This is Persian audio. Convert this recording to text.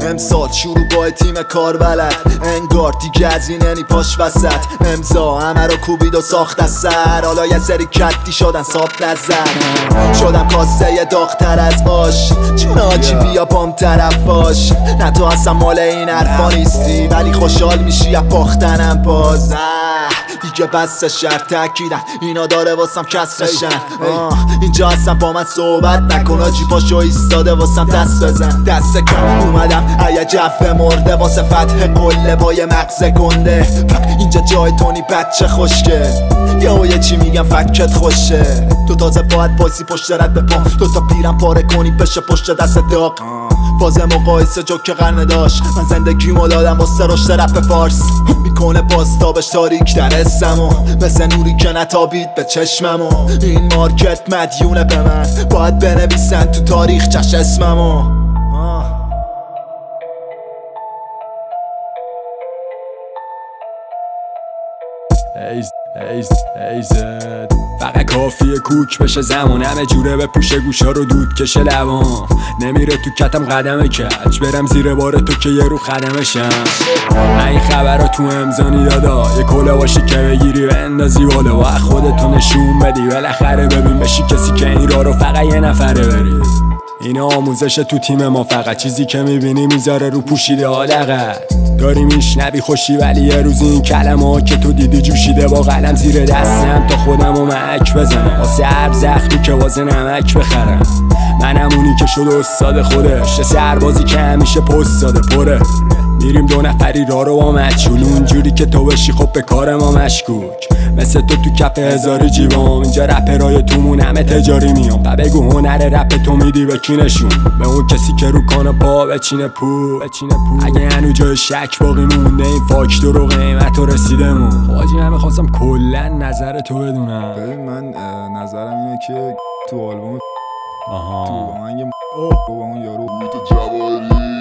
امسال شروع با تیم کار بلد، انگار دیگه از این انی پاش وسط. امضا همه رو کوبید و ساخت از سر، حالا یه سری کتی شدن صاف نظر. شدم کاسه داغ‌تر از آش، چون آجی بیا بام طرف باش. نه تو اصلا مال این حرفا نیستی، ولی خوشحال میشی از باختنم باز. دیگه بس شرط تاکیدن اینا داره واسم کسرشن. اینجا اصلا با من صحبت نکن، آجی پاشو ایستاده واسم دست بزن. دست کم اومدم ایه جفه مرده واسه فتح قله با یه مغز گنده. اینجا جای تونی بچه خوشگه، یه چی میگم فکت خوشه. تو تازه باید وایسی پشت رد به پا، تو تا پیرم پاره کنی بشه پشت دست داغ. فاز مقایسه جوک قرنه داشت، من زندگیمو دادم واسه رشد رپ فارس. میکنه بازتابش تاریک در اسمو، مثل نوری که نتابید به چشممو. این مارکت مدیونه به من، باید بنویسن تو تاریخ چش اسممو. ایزد فقط کافیه کوک بشه زمان، همه جوره به پوشه گوشا رو دود کشه لبان. نمیره تو کتم قدم کج، برم زیر بار تو که یه رو خدمشم. این خبرها تو امزانی دادا، یه کله باشی که بگیری و اندازی بالا و خودتو نشون بدی. بالاخره ببین بشی کسی که این راه رو فقط یه نفره بری. اینا آموزش تو تیم ما، فقط چیزی که میبینی میذاره رو پوشیده آدقت. داری میشنوی خوشی ولی یه روز این کلمه ها که تو دیدی جوشیده با قلم زیر دستم تا خودم و محک بزنم. واسه هر زخمی که واسه نمک بخرم. منم اونی که شد استاد خودش، سربازی که همیشه پست داده پره. میریم دو نفری راه رو با مجهول، اونجوری که تو بشی خب به کار ما مشکوک. مثل تو کف هزاری جیبام، اینجا رپرای تومون همه تجاری میام. و بگو هنر رپ تو میدی به کی نشون؟ به اون کسی که رو کانه پا بچینه پو. اگه هنو جای شک باقی مونده این فاکتور و قیمت رو رسیدمون. خواجی همه خواستم کلن نظر تو بدونم. ببین من نظرم اینه که تو آلبوم تو آهنگ با اون یارو